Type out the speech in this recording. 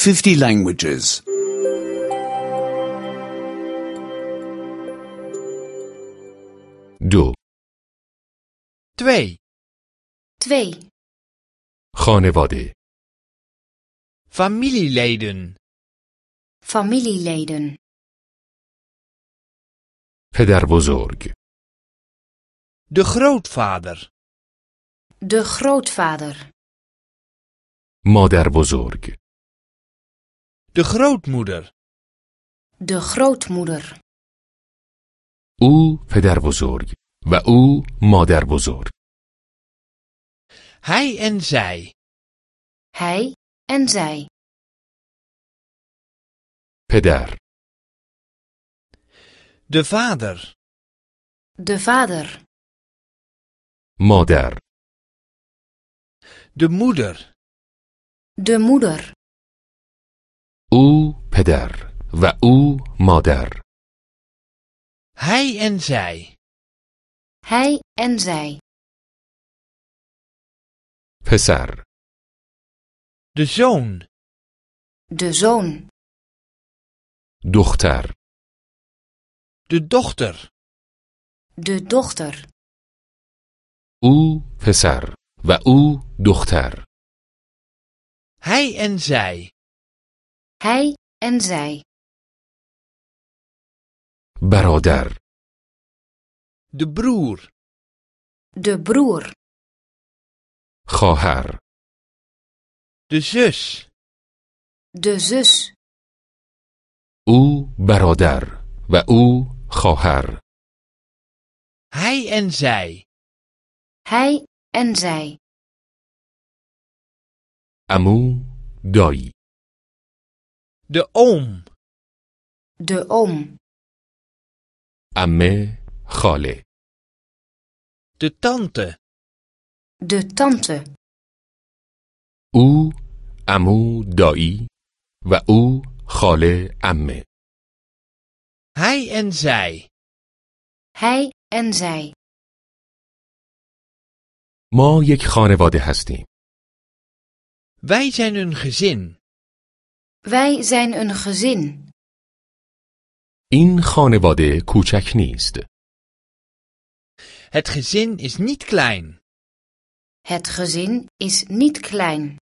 50 languages. 2. 2. 2. خانواده Familieleden. Familieleden. پدر بزرگ De grootvader. De grootvader. مادر بزرگ De grootmoeder. De grootmoeder. او پدر بزرگ و او مادر بزرگ Hij en zij. Hij en zij. پدر De vader. De vader. مادر De moeder. De moeder. او پدر و او مادر Hij en zij. Hij en zij. پسر De zoon. De zoon. دختر De dochter. De dochter. او پسر و او دختر Hij en zij. Hij en zij. برادر De broer. De broer. خواهر De zus. De zus. او برادر و او خواهر Hij en zij. Hij en zij. عمو دایی De oom. De oom. عمه خاله De tante. De tante. او عمو دایی و او خاله عمه Hij en zij. Hij en zij. ما یک خانواده هستیم Wij zijn een gezin. Wij zijn een gezin. این خانواده کوچک نیست Het gezin is niet klein. Het gezin is niet klein.